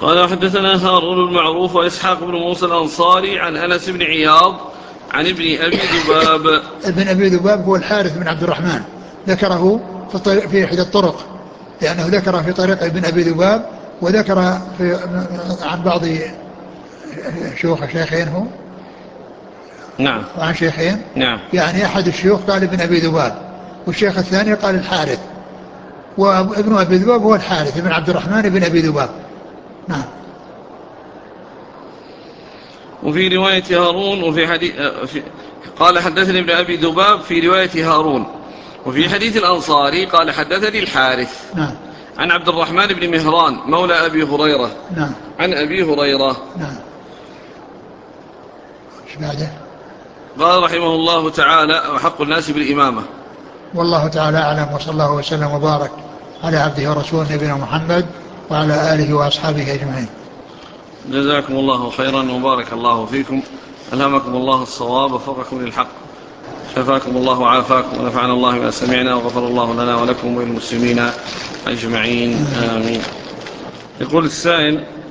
قال حدثنا هارون المعروف وإسحاق بن موسى الأنصاري عن أنس بن عياض عن ابن أبي ذباب. ابن أبي ذباب هو الحارث بن عبد الرحمن، ذكره في إحدى الطرق، لأنه ذكر في طريق ابن أبي ذباب، وذكر عن بعض شيخين هو. نعم. وعن شيخين. نعم. يعني أحد الشيوخ قال ابن أبي ذباب، والشيخ الثاني قال الحارث، وابن أبي ذباب هو الحارث بن عبد الرحمن بن أبي ذباب. نعم. وفي رواية هارون وفي حديث قال حدثني ابن أبي ذباب في رواية هارون. وفي حديث الأنصاري قال حدثني الحارث. نعم. عن عبد الرحمن بن مهران مولى أبي هريرة. نعم. عن أبي هريرة. نعم. ايش بعده؟ قال رحمه الله تعالى: وحق الناس بالإمامة. والله تعالى أعلم، وصلى الله وسلم وبارك على عبده ورسوله نبينا محمد وعلى آله وأصحابه أجمعين. جزاكم الله خيرا وبارك الله فيكم، ألهمكم الله الصواب وفقكم للحق، شفاكم الله وعافاكم، ونفعنا الله ما سمعنا، وغفر الله لنا ولكم وللمسلمين أجمعين، آمين. يقول السائل: